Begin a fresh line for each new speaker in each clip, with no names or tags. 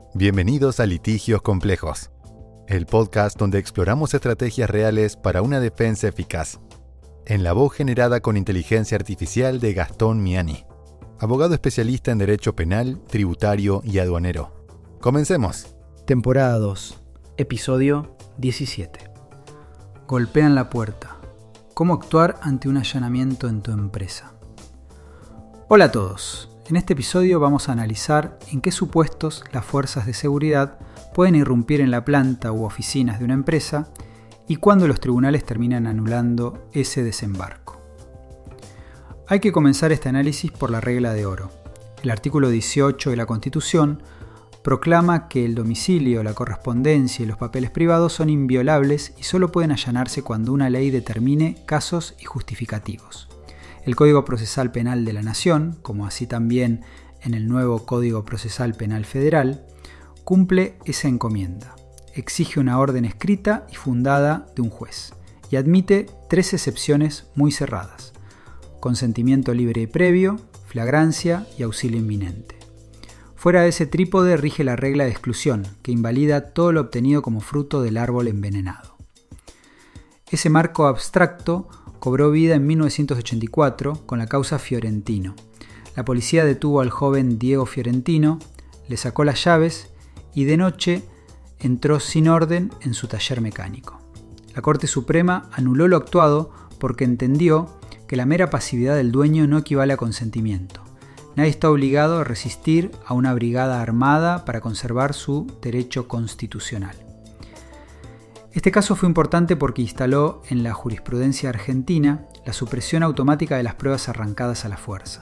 Bienvenidos a Litigios Complejos, el podcast donde exploramos estrategias reales para una defensa eficaz, en la voz generada con inteligencia artificial de Gastón Miani, abogado especialista en Derecho Penal, Tributario y Aduanero. ¡Comencemos!
Temporada 2, episodio 17. Golpean la puerta. ¿Cómo actuar ante un allanamiento en tu empresa? Hola a todos. En este episodio vamos a analizar en qué supuestos las fuerzas de seguridad pueden irrumpir en la planta u oficinas de una empresa y cuándo los tribunales terminan anulando ese desembarco. Hay que comenzar este análisis por la regla de oro. El artículo 18 de la Constitución proclama que el domicilio, la correspondencia y los papeles privados son inviolables y solo pueden allanarse cuando una ley determine casos y justificativos. El Código Procesal Penal de la Nación, como así también en el nuevo Código Procesal Penal Federal, cumple esa encomienda. Exige una orden escrita y fundada de un juez y admite 3 excepciones muy cerradas: consentimiento libre y previo, flagrancia y auxilio inminente. Fuera de ese trípode rige la regla de exclusión, que invalida todo lo obtenido como fruto del árbol envenenado. Ese marco abstracto cobró vida en 1984 con la causa Fiorentino. La policía detuvo al joven Diego Fiorentino, le sacó las llaves y de noche entró sin orden en su taller mecánico. La Corte Suprema anuló lo actuado porque entendió que la mera pasividad del dueño no equivale a consentimiento. Nadie está obligado a resistir a una brigada armada para conservar su derecho constitucional. Este caso fue importante porque instaló en la jurisprudencia argentina la supresión automática de las pruebas arrancadas a la fuerza.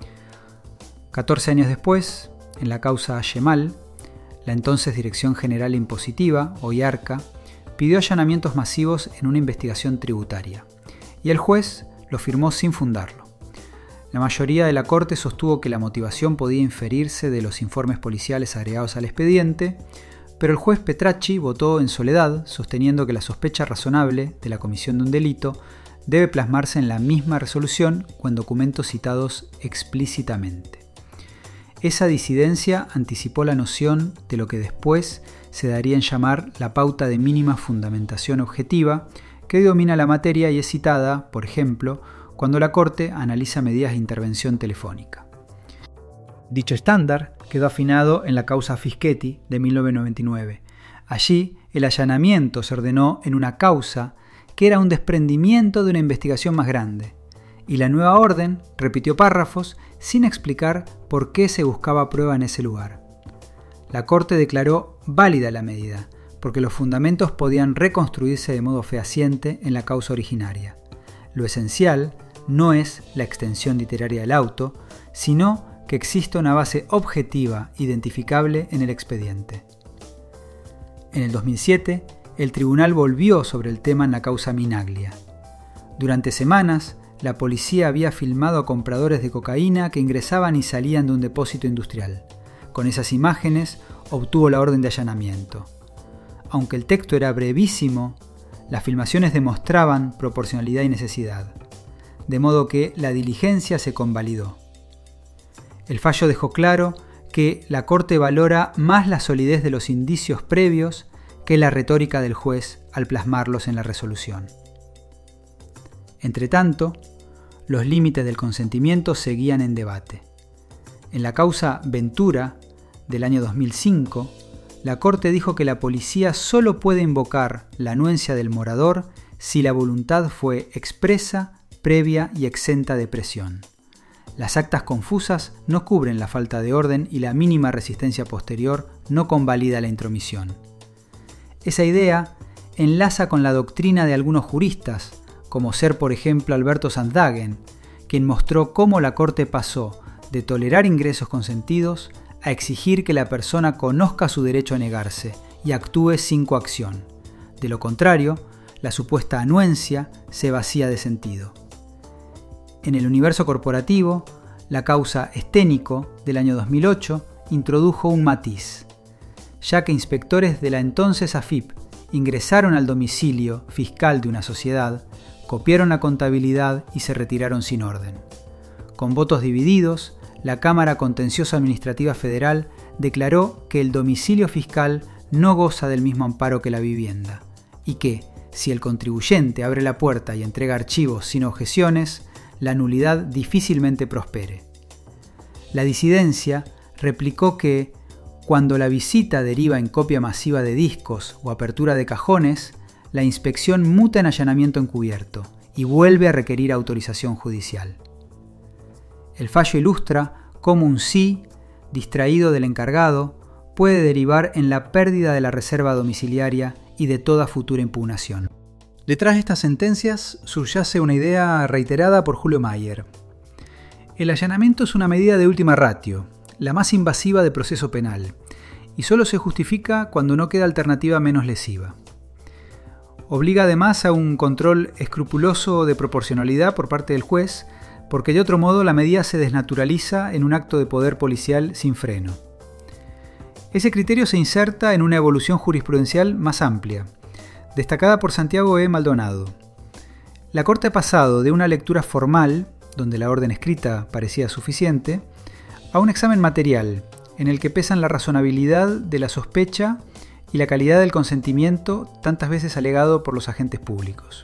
14 años después, en la causa Yemal, la entonces Dirección General Impositiva, o IARCA, pidió allanamientos masivos en una investigación tributaria, y el juez lo firmó sin fundarlo. La mayoría de la Corte sostuvo que la motivación podía inferirse de los informes policiales agregados al expediente, pero el juez Petracci votó en soledad, sosteniendo que la sospecha razonable de la comisión de un delito debe plasmarse en la misma resolución o en documentos citados explícitamente. Esa disidencia anticipó la noción de lo que después se daría en llamar la pauta de mínima fundamentación objetiva, que domina la materia y es citada, por ejemplo, cuando la Corte analiza medidas de intervención telefónica. Dicho estándar quedó afinado en la causa Fischetti de 1999. Allí, el allanamiento se ordenó en una causa que era un desprendimiento de una investigación más grande, y la nueva orden repitió párrafos sin explicar por qué se buscaba prueba en ese lugar. La Corte declaró válida la medida, porque los fundamentos podían reconstruirse de modo fehaciente en la causa originaria. Lo esencial no es la extensión literaria del auto, sino que exista una base objetiva identificable en el expediente. En el 2007, el tribunal volvió sobre el tema en la causa Minaglia. Durante semanas, la policía había filmado a compradores de cocaína que ingresaban y salían de un depósito industrial. Con esas imágenes, obtuvo la orden de allanamiento. Aunque el texto era brevísimo, las filmaciones demostraban proporcionalidad y necesidad, de modo que la diligencia se convalidó. El fallo dejó claro que la Corte valora más la solidez de los indicios previos que la retórica del juez al plasmarlos en la resolución. Entretanto, los límites del consentimiento seguían en debate. En la causa Ventura del año 2005, la Corte dijo que la policía solo puede invocar la anuencia del morador si la voluntad fue expresa, previa y exenta de presión. Las actas confusas no cubren la falta de orden y la mínima resistencia posterior no convalida la intromisión. Esa idea enlaza con la doctrina de algunos juristas, como ser por ejemplo Alberto Sandhagen, quien mostró cómo la Corte pasó de tolerar ingresos consentidos a exigir que la persona conozca su derecho a negarse y actúe sin coacción. De lo contrario, la supuesta anuencia se vacía de sentido. En el universo corporativo, la causa Esténico del año 2008 introdujo un matiz, ya que inspectores de la entonces AFIP ingresaron al domicilio fiscal de una sociedad, copiaron la contabilidad y se retiraron sin orden. Con votos divididos, la Cámara Contencioso Administrativa Federal declaró que el domicilio fiscal no goza del mismo amparo que la vivienda y que, si el contribuyente abre la puerta y entrega archivos sin objeciones, la nulidad difícilmente prospere. La disidencia replicó que, cuando la visita deriva en copia masiva de discos o apertura de cajones, la inspección muta en allanamiento encubierto y vuelve a requerir autorización judicial. El fallo ilustra cómo un sí, distraído del encargado, puede derivar en la pérdida de la reserva domiciliaria y de toda futura impugnación. Detrás de estas sentencias subyace una idea reiterada por Julio Mayer. El allanamiento es una medida de última ratio, la más invasiva de proceso penal, y solo se justifica cuando no queda alternativa menos lesiva. Obliga además a un control escrupuloso de proporcionalidad por parte del juez, porque de otro modo la medida se desnaturaliza en un acto de poder policial sin freno. Ese criterio se inserta en una evolución jurisprudencial más amplia, destacada por Santiago E. Maldonado. La Corte ha pasado de una lectura formal, donde la orden escrita parecía suficiente, a un examen material, en el que pesan la razonabilidad de la sospecha y la calidad del consentimiento tantas veces alegado por los agentes públicos.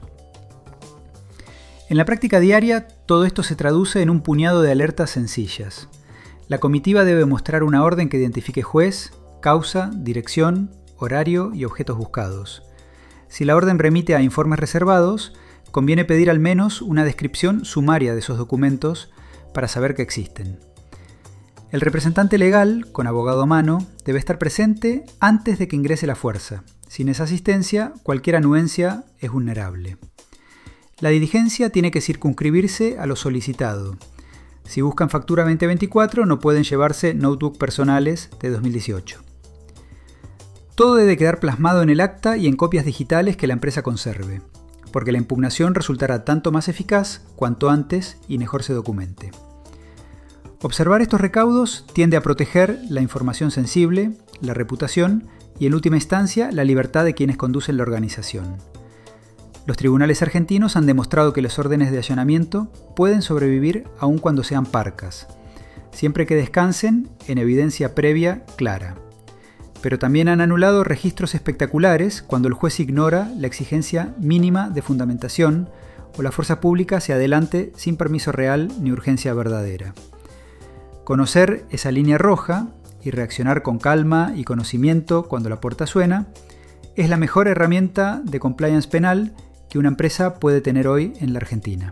En la práctica diaria, todo esto se traduce en un puñado de alertas sencillas. La comitiva debe mostrar una orden que identifique juez, causa, dirección, horario y objetos buscados. Si la orden remite a informes reservados, conviene pedir al menos una descripción sumaria de esos documentos para saber que existen. El representante legal, con abogado a mano, debe estar presente antes de que ingrese la fuerza. Sin esa asistencia, cualquier anuencia es vulnerable. La diligencia tiene que circunscribirse a lo solicitado. Si buscan factura 2024, no pueden llevarse notebook personales de 2018. Todo debe quedar plasmado en el acta y en copias digitales que la empresa conserve, porque la impugnación resultará tanto más eficaz cuanto antes y mejor se documente. Observar estos recaudos tiende a proteger la información sensible, la reputación y, en última instancia, la libertad de quienes conducen la organización. Los tribunales argentinos han demostrado que las órdenes de allanamiento pueden sobrevivir aun cuando sean parcas, siempre que descansen en evidencia previa clara. Pero también han anulado registros espectaculares cuando el juez ignora la exigencia mínima de fundamentación o la fuerza pública se adelante sin permiso real ni urgencia verdadera. Conocer esa línea roja y reaccionar con calma y conocimiento cuando la puerta suena es la mejor herramienta de compliance penal que una empresa puede tener hoy en la Argentina.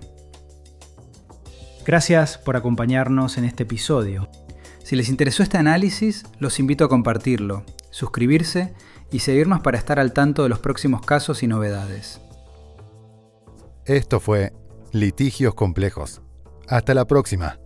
Gracias por acompañarnos en este episodio. Si les interesó este análisis, los invito a compartirlo, suscribirse y seguirnos para estar al tanto de los próximos casos y novedades.
Esto fue Litigios Complejos. Hasta la próxima.